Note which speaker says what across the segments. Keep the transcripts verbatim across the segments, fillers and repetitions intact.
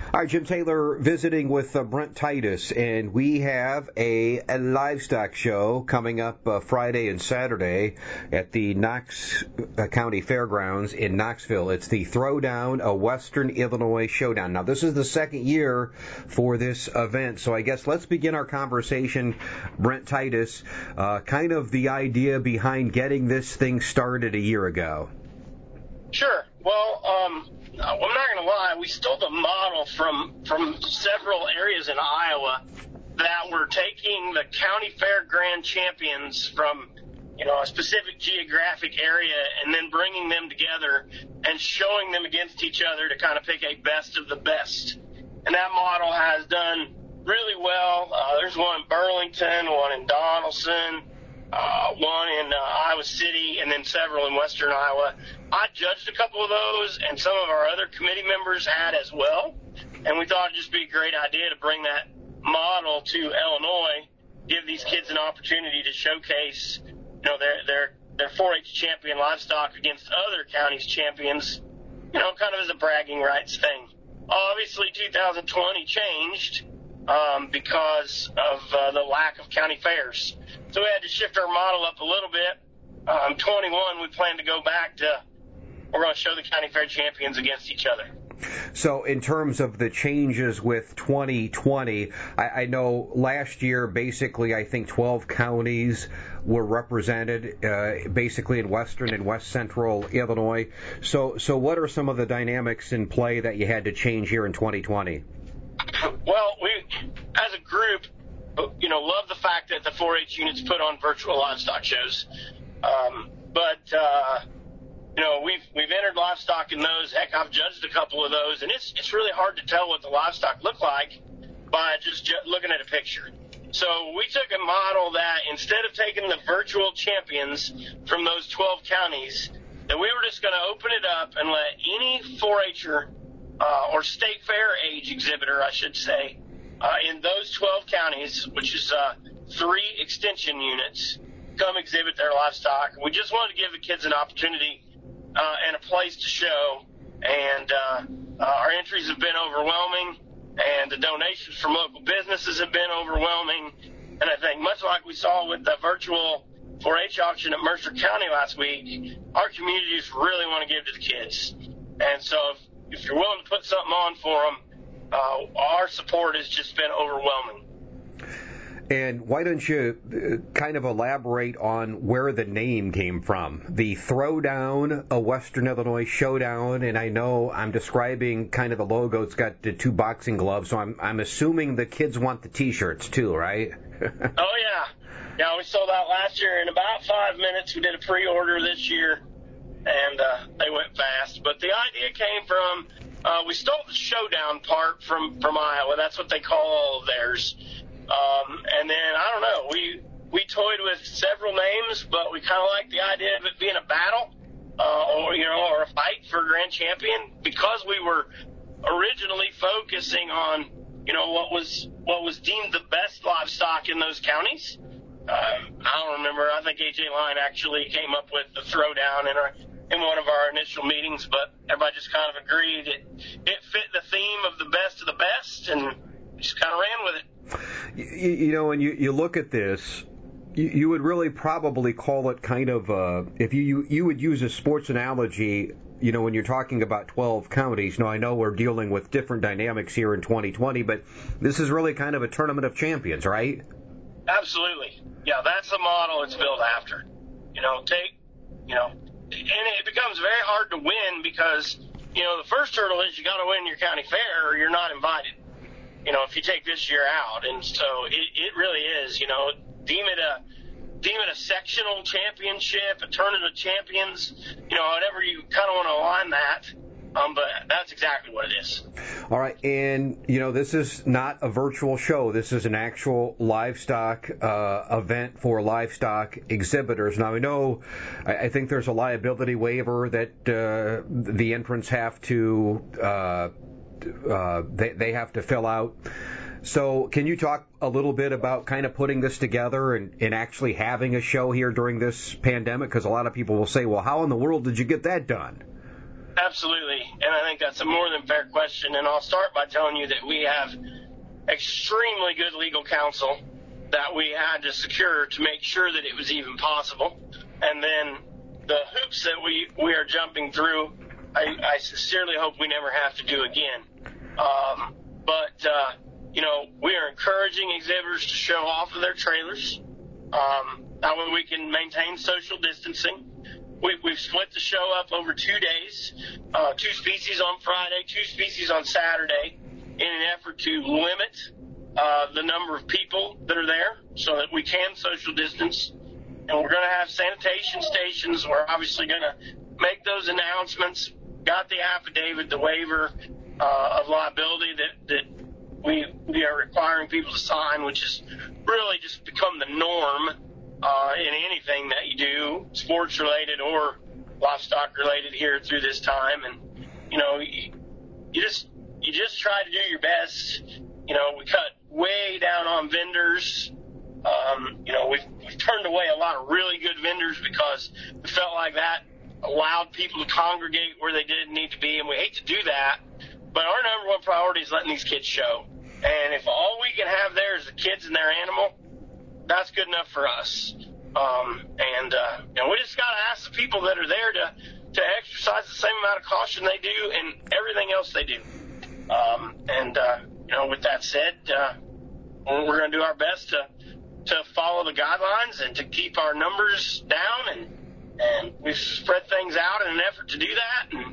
Speaker 1: All right, Jim Taylor visiting with uh, Brent Titus, and we have a, a livestock show coming up uh, Friday and Saturday at the Knox uh, County Fairgrounds in Knoxville. It's the Throwdown, a Western Illinois Showdown. Now, this is the second year for this event, so I guess let's begin our conversation, Brent Titus, uh, kind of the idea behind getting this thing started a year ago.
Speaker 2: Sure. Well, um, I'm not going to lie. We stole the model from from several areas in Iowa that were taking the county fair grand champions from, you know, a specific geographic area and then bringing them together and showing them against each other to kind of pick a best of the best. And that model has done really well. Uh, there's one in Burlington, one in Donaldson, uh, one in uh, Iowa City, and then several in western Iowa. I judged a couple of those, and some of our other committee members had as well. And we thought it'd just be a great idea to bring that model to Illinois, give these kids an opportunity to showcase, you know, their their their four H champion livestock against other counties' champions, you know, kind of as a bragging rights thing. Obviously, two thousand twenty changed um, because of uh, the lack of county fairs, so we had to shift our model up a little bit. Um, twenty-one, we plan to go back to. We're going to show the county fair champions against each other.
Speaker 1: So in terms of the changes with twenty twenty, I, I know last year basically I think twelve counties were represented uh, basically in western and west central Illinois. So so what are some of the dynamics in play that you had to change here in twenty twenty?
Speaker 2: Well, we, as a group, you know, love the fact that the four H units put on virtual livestock shows. Um, but, uh, You know, we've we've entered livestock in those. Heck, I've judged a couple of those, and it's it's really hard to tell what the livestock look like by just ju- looking at a picture. So we took a model that instead of taking the virtual champions from those twelve counties, that we were just going to open it up and let any four H-er uh, or state fair age exhibitor, I should say, uh, in those twelve counties, which is uh, three extension units, come exhibit their livestock. We just wanted to give the kids an opportunity Uh, and a place to show, and uh, uh, our entries have been overwhelming, and the donations from local businesses have been overwhelming, and I think much like we saw with the virtual four H auction at Mercer County last week, our communities really want to give to the kids, and so if, if you're willing to put something on for them, uh, our support has just been overwhelming.
Speaker 1: And why don't you kind of elaborate on where the name came from? The Throwdown, a Western Illinois Showdown, and I know I'm describing kind of the logo. It's got the two boxing gloves, so I'm I'm assuming the kids want the T-shirts too, right?
Speaker 2: Oh, yeah. Yeah, we sold out last year in about five minutes. We did a pre-order this year, and uh, they went fast. But the idea came from, uh, we stole the showdown part from, from Iowa. That's what they call all of theirs. Um, and then, I don't know, we we toyed with several names, but we kind of like the idea of it being a battle, uh, or, you know, or a fight for grand champion, because we were originally focusing on, you know, what was what was deemed the best livestock in those counties. Uh, I don't remember. I think A J Line actually came up with the Throwdown in our in one of our initial meetings, but everybody just kind of agreed it it fit the theme of the best of the best, and just kind of ran with it.
Speaker 1: You, you know, when you, you look at this, you, you would really probably call it kind of, uh, if you, you you would use a sports analogy, you know, when you're talking about twelve counties. Now, I know we're dealing with different dynamics here in twenty twenty, but this is really kind of a tournament of champions, right?
Speaker 2: Absolutely. Yeah, that's the model it's built after. You know, take, you know, and it becomes very hard to win because, you know, the first hurdle is you got to win your county fair or you're not invited. You know, if you take this year out. And so it, it really is, you know, deem it a deem it a sectional championship, a tournament of champions, you know, whatever you kind of want to align that. Um, but that's exactly what it is.
Speaker 1: All right. And, you know, this is not a virtual show. This is an actual livestock uh, event for livestock exhibitors. Now, I know, I, I think there's a liability waiver that uh, the entrants have to uh Uh, they, they have to fill out. So can you talk a little bit about kind of putting this together and, and actually having a show here during this pandemic? Because a lot of people will say, well, how in the world did you get that done?
Speaker 2: Absolutely, and I think that's a more than fair question, and I'll start by telling you that we have extremely good legal counsel that we had to secure to make sure that it was even possible, and then the hoops that we, we are jumping through, I, I sincerely hope we never have to do again. Um, but, uh, you know, we are encouraging exhibitors to show off of their trailers. Um, that way we can maintain social distancing. We, we've split the show up over two days, uh, two species on Friday, two species on Saturday, in an effort to limit uh, the number of people that are there so that we can social distance. And we're going to have sanitation stations. We're obviously going to make those announcements. Got the affidavit, the waiver uh, of liability that, that we we are requiring people to sign, which has really just become the norm uh, in anything that you do, sports related or livestock related here through this time. And you know, you, you just you just try to do your best. You know, we cut way down on vendors. Um, you know, we've, we've turned away a lot of really good vendors because we felt like that allowed people to congregate where they didn't need to be, and we hate to do that. But our number one priority is letting these kids show. And if all we can have there is the kids and their animal, that's good enough for us. Um, and, uh, and we just got to ask the people that are there to, to exercise the same amount of caution they do and everything else they do. Um, and, uh, you know, with that said, uh, we're going to do our best to, to follow the guidelines and to keep our numbers down. And, and we've spread things out in an effort to do that. And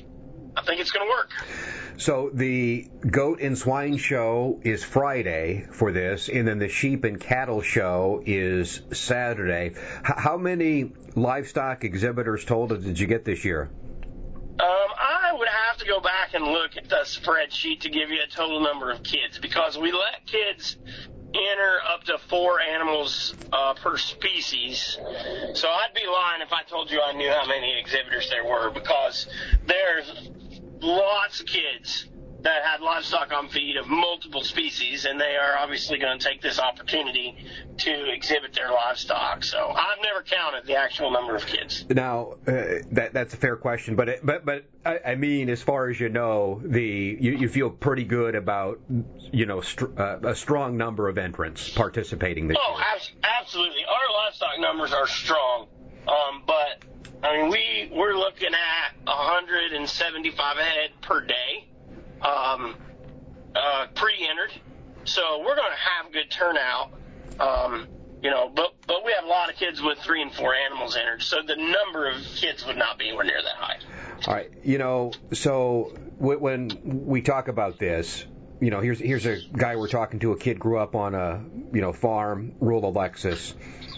Speaker 2: I think it's going to work.
Speaker 1: So the goat and swine show is Friday for this, and then the sheep and cattle show is Saturday. H- how many livestock exhibitors total did you get this year?
Speaker 2: Um, I would have to go back and look at the spreadsheet to give you a total number of kids, because we let kids enter up to four animals uh, per species. So I'd be lying if I told you I knew how many exhibitors there were, because there's lots of kids that had livestock on feed of multiple species, and they are obviously going to take this opportunity to exhibit their livestock. So I've never counted the actual number of kids.
Speaker 1: Now, uh, that that's a fair question, but it, but but I, I mean, as far as you know, the you, you feel pretty good about you know str- uh, a strong number of entrants participating this
Speaker 2: oh,
Speaker 1: year.
Speaker 2: Oh, absolutely. Our livestock numbers are strong, um, but I mean, we we're looking at one hundred seventy-five head per day. Um, uh, pre-entered, so we're going to have good turnout. Um, you know, but but we have a lot of kids with three and four animals entered, so the number of kids would not be anywhere near that high.
Speaker 1: All right, you know, so w- when we talk about this, you know, here's here's a guy we're talking to. A kid grew up on a you know farm, rural Alexis.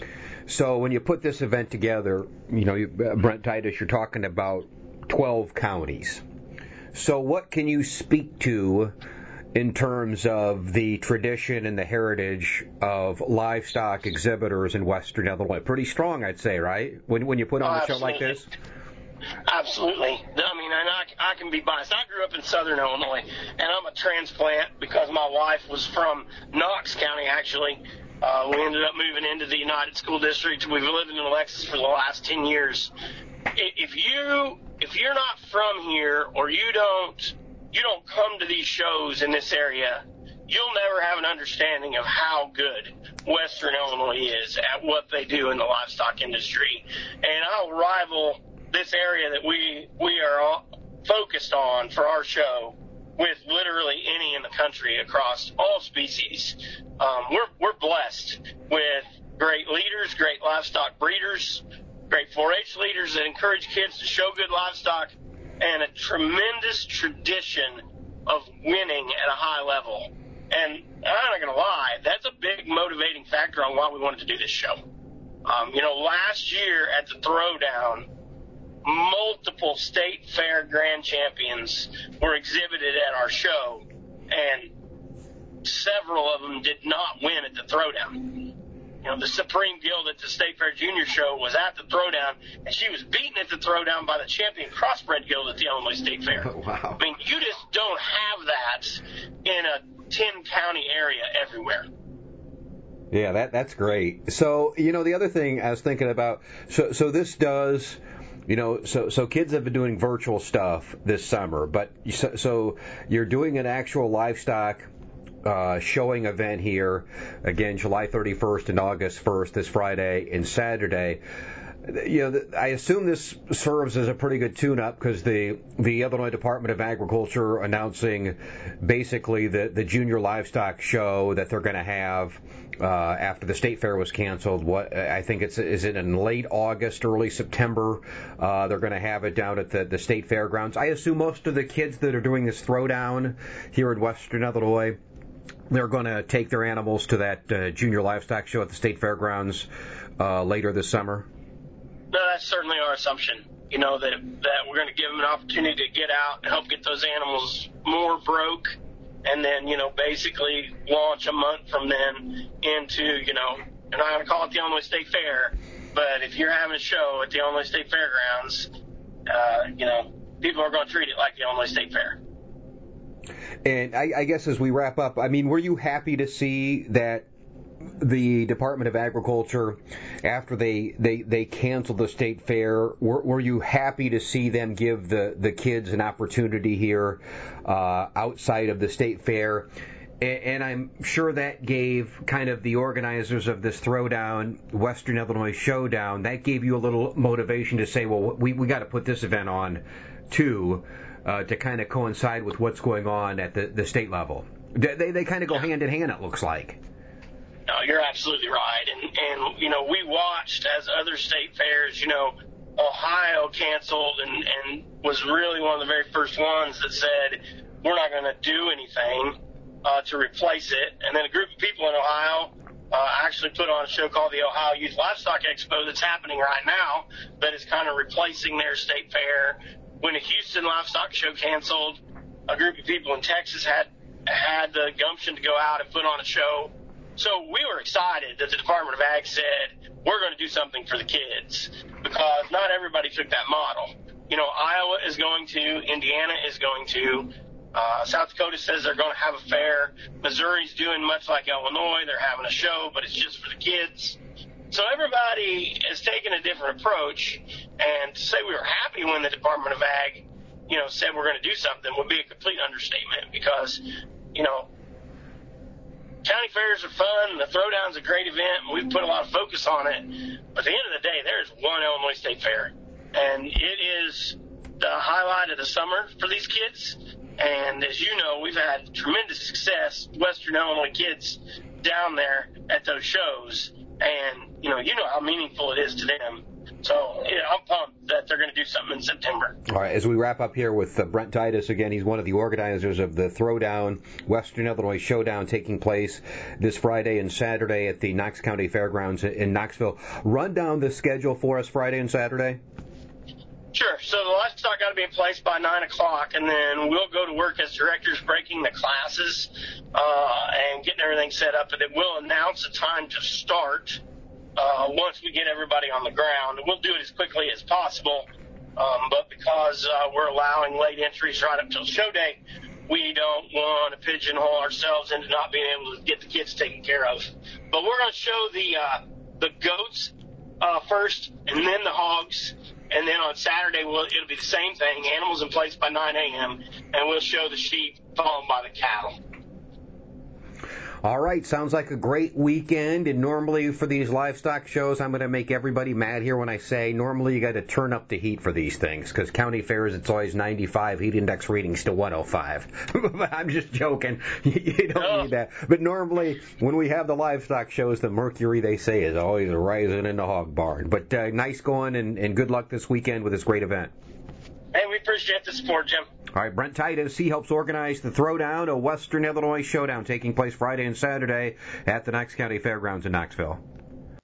Speaker 1: So when you put this event together, you know, you, uh, Brent Titus, you're talking about twelve counties. So what can you speak to in terms of the tradition and the heritage of livestock exhibitors in Western Illinois? Pretty strong, I'd say, right? When when you put on
Speaker 2: oh,
Speaker 1: a show like this?
Speaker 2: Absolutely. I mean, and I, I can be biased. I grew up in Southern Illinois, and I'm a transplant because my wife was from Knox County, actually. Uh, we ended up moving into the United School District. We've lived in Alexis for the last ten years. If you if you're not from here, or you don't you don't come to these shows in this area, you'll never have an understanding of how good Western Illinois is at what they do in the livestock industry. And I'll rival this area that we we are all focused on for our show with literally any in the country across all species. Um, we're we're blessed with great leaders, great livestock breeders, great four H leaders that encourage kids to show good livestock, and a tremendous tradition of winning at a high level. And I'm not going to lie, that's a big motivating factor on why we wanted to do this show. Um, you know, last year at the Throwdown, multiple state fair grand champions were exhibited at our show, and several of them did not win at the Throwdown. You know, the Supreme Guild at the State Fair Junior Show was at the Throwdown, and she was beaten at the Throwdown by the champion Crossbred Guild at the Illinois State Fair.
Speaker 1: Oh, wow.
Speaker 2: I mean, you just don't have that in a ten-county area everywhere.
Speaker 1: Yeah, that that's great. So, you know, the other thing I was thinking about, so so this does You know, so so kids have been doing virtual stuff this summer, but so, so you're doing an actual livestock uh, showing event here, again, July thirty-first and August first, this Friday and Saturday. You know, I assume this serves as a pretty good tune-up because the the Illinois Department of Agriculture announcing basically the the junior livestock show that they're going to have uh, after the state fair was canceled. What I think it's is it in late August, early September. Uh, they're going to have it down at the the state fairgrounds. I assume most of the kids that are doing this throwdown here in Western Illinois, they're going to take their animals to that uh, junior livestock show at the state fairgrounds uh, later this summer.
Speaker 2: No, that's certainly our assumption. You know, that that we're going to give them an opportunity to get out and help get those animals more broke, and then, you know, basically launch a month from then into, you know, and I'm not going to call it the Illinois State Fair, but if you're having a show at the Illinois State Fairgrounds, uh, you know, people are going to treat it like the Illinois State Fair.
Speaker 1: And I, I guess as we wrap up, I mean, were you happy to see that the Department of Agriculture, after they, they, they canceled the state fair, were, were you happy to see them give the, the kids an opportunity here uh, outside of the state fair? And, and I'm sure that gave kind of the organizers of this Throwdown, Western Illinois Showdown, that gave you a little motivation to say, well, we, we got to put this event on too, uh, to kind of coincide with what's going on at the, the state level. They, they kind of go hand in hand, it looks like.
Speaker 2: No, you're absolutely right. And, and, you know, we watched as other state fairs, you know, Ohio canceled and, and was really one of the very first ones that said, we're not going to do anything uh, to replace it. And then a group of people in Ohio uh, actually put on a show called the Ohio Youth Livestock Expo that's happening right now that is kind of replacing their state fair. When a Houston livestock show canceled, a group of people in Texas had had the gumption to go out and put on a show. So we were excited that the Department of Ag said, we're going to do something for the kids, because not everybody took that model. You know, Iowa is going to, Indiana is going to, uh, South Dakota says they're going to have a fair. Missouri's doing much like Illinois. They're having a show, but it's just for the kids. So everybody has taken a different approach, and to say we were happy when the Department of Ag, you know, said we're going to do something would be a complete understatement, because, you know, county fairs are fun, and the Throwdown's a great event, and we've put a lot of focus on it. But at the end of the day, there's one Illinois State Fair, and it is the highlight of the summer for these kids. And as you know, we've had tremendous success, Western Illinois kids down there at those shows, and, you know, you know how meaningful it is to them. So, yeah, I'm pumped that they're going to do something in September.
Speaker 1: All right, as we wrap up here with uh, Brent Titus, again, he's one of the organizers of the Throwdown Western Illinois Showdown taking place this Friday and Saturday at the Knox County Fairgrounds in Knoxville. Run down the schedule for us Friday and Saturday.
Speaker 2: Sure. So the livestock got to be in place by nine o'clock, and then we'll go to work as directors breaking the classes uh, and getting everything set up, and then we'll announce a time to start Uh, once we get everybody on the ground. We'll do it as quickly as possible, um, but because uh, we're allowing late entries right up till show day, we don't want to pigeonhole ourselves into not being able to get the kids taken care of. But we're going to show the uh, the goats uh, first, and then the hogs, and then on Saturday we'll, it'll be the same thing, animals in place by nine a.m., and we'll show the sheep followed by the cattle.
Speaker 1: All right, sounds like a great weekend, and normally for these livestock shows, I'm going to make everybody mad here when I say normally you got to turn up the heat for these things, because county fairs, it's always ninety-five, heat index readings to one oh five. But I'm just joking. You don't oh. need that. But normally, when we have the livestock shows, the mercury, they say, is always rising in the hog barn. But uh, nice going, and, and good luck this weekend with this great event.
Speaker 2: Hey, we appreciate the support, Jim.
Speaker 1: All right, Brent Titus, he helps organize the Throwdown, a Western Illinois Showdown taking place Friday and Saturday at the Knox County Fairgrounds in Knoxville.